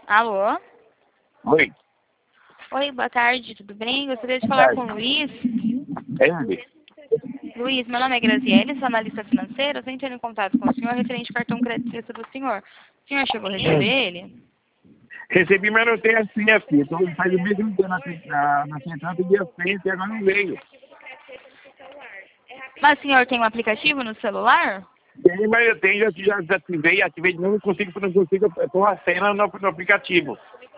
Alô? Oi. Oi, boa tarde, tudo bem? Gostaria de Boa falar tarde. com o Luiz. É ele? Luiz, meu nome é Graziele, sou analista financeira. Estou entrando em contato com o senhor referente ao cartão crédito do senhor. O senhor chegou a receber ele? Recebi, mas não tem a senha, filho. Então faz o mesmo dia na central, pedi a senha e agora não veio. Mas o senhor tem um aplicativo no celular? Tem, mas eu tenho, já ativei de novo, não consigo pôr a senha no aplicativo.